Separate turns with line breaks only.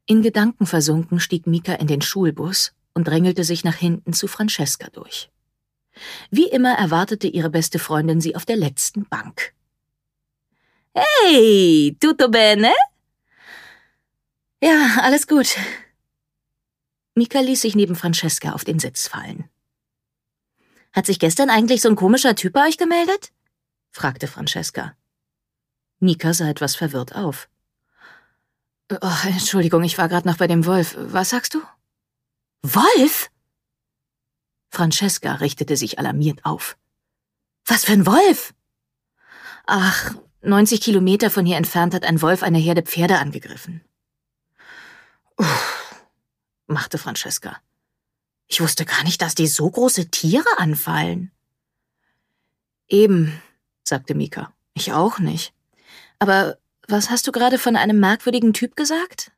In Gedanken versunken stieg Mika in den Schulbus und drängelte sich nach hinten zu Francesca durch. Wie immer erwartete ihre beste Freundin sie auf der letzten Bank. »Hey, tutto bene?« »Ja, alles gut.« Mika ließ sich neben Francesca auf den Sitz fallen. »Hat sich gestern eigentlich so ein komischer Typ bei euch gemeldet?« fragte Francesca. Mika sah etwas verwirrt auf. »Oh, Entschuldigung, ich war gerade noch bei dem Wolf. Was sagst du?« »Wolf?« Francesca richtete sich alarmiert auf. »Was für ein Wolf?« »Ach, 90 Kilometer von hier entfernt hat ein Wolf eine Herde Pferde angegriffen.« »Uff«, machte Francesca. »Ich wusste gar nicht, dass die so große Tiere anfallen.« »Eben«, sagte Mika. »Ich auch nicht. Aber was hast du gerade von einem merkwürdigen Typ gesagt?«